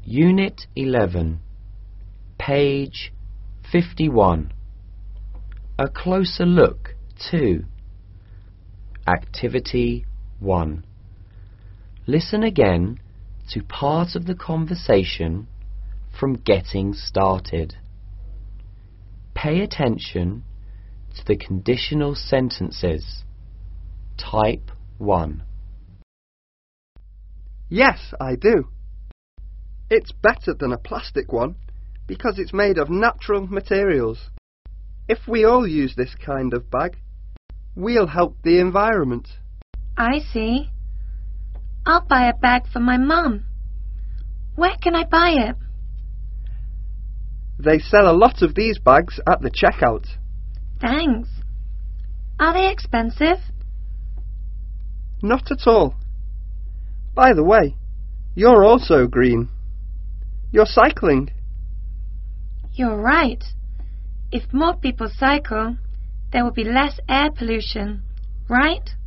Unit 11, page 51. A closer look 2. Activity 1. Listen again to part of the conversation from getting started. Pay attention to the conditional sentences. Type 1. Yes, I do. It's better than a plastic one because it's made of natural materials. If we all use this kind of bag, we'll help the environment. I see. I'll buy a bag for my mum. Where can I buy it? They sell a lot of these bags at the checkout. Thanks. Are they expensive? Not at all. By the way, you're also green. You're cycling. You're right. If more people cycle, there will be less air pollution, right?